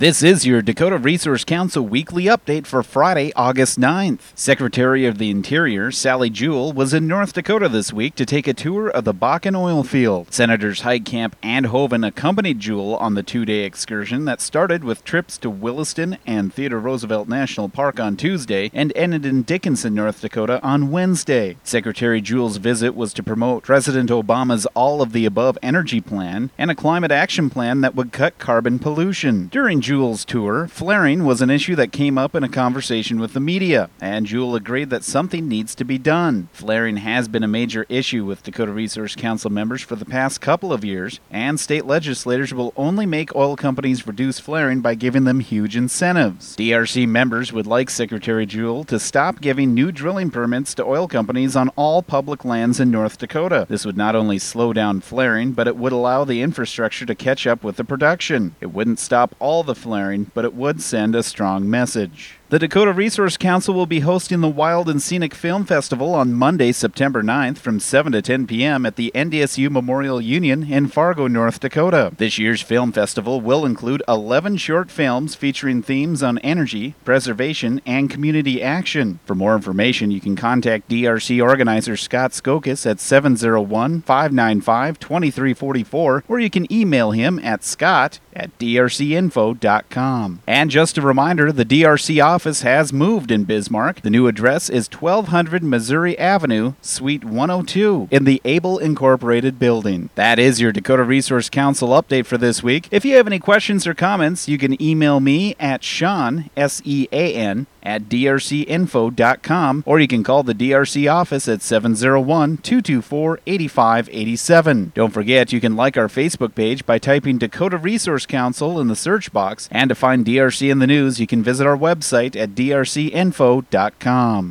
This is your Dakota Resource Council weekly update for Friday, August 9th. Secretary of the Interior, Sally Jewell, was in North Dakota this week to take a tour of the Bakken oil field. Senators Heitkamp and Hoeven accompanied Jewell on the two-day excursion that started with trips to Williston and Theodore Roosevelt National Park on Tuesday and ended in Dickinson, North Dakota on Wednesday. Secretary Jewell's visit was to promote President Obama's all-of-the-above energy plan and a climate action plan that would cut carbon pollution. During Jewell's tour, flaring was an issue that came up in a conversation with the media, and Jewell agreed that something needs to be done. Flaring has been a major issue with Dakota Resource Council members for the past couple of years, and state legislators will only make oil companies reduce flaring by giving them huge incentives. DRC members would like Secretary Jewell to stop giving new drilling permits to oil companies on all public lands in North Dakota. This would not only slow down flaring, but it would allow the infrastructure to catch up with the production. It wouldn't stop all the flaring, but it would send a strong message. The Dakota Resource Council will be hosting the Wild and Scenic Film Festival on Monday, September 9th from 7 to 10 p.m. at the NDSU Memorial Union in Fargo, North Dakota. This year's film festival will include 11 short films featuring themes on energy, preservation, and community action. For more information, you can contact DRC organizer Scott Skokas at 701-595-2344, or you can email him at scott@drcinfo.com. And just a reminder, the DRC office has moved in Bismarck. The new address is 1200 Missouri Avenue, Suite 102, in the Able Incorporated building. That is your Dakota Resource Council update for this week. If you have any questions or comments, you can email me at Sean, S-E-A-N, at drcinfo.com, or you can call the DRC office at 701-224-8587. Don't forget, you can like our Facebook page by typing Dakota Resource Council in the search box, and to find DRC in the news, you can visit our website at drcinfo.com.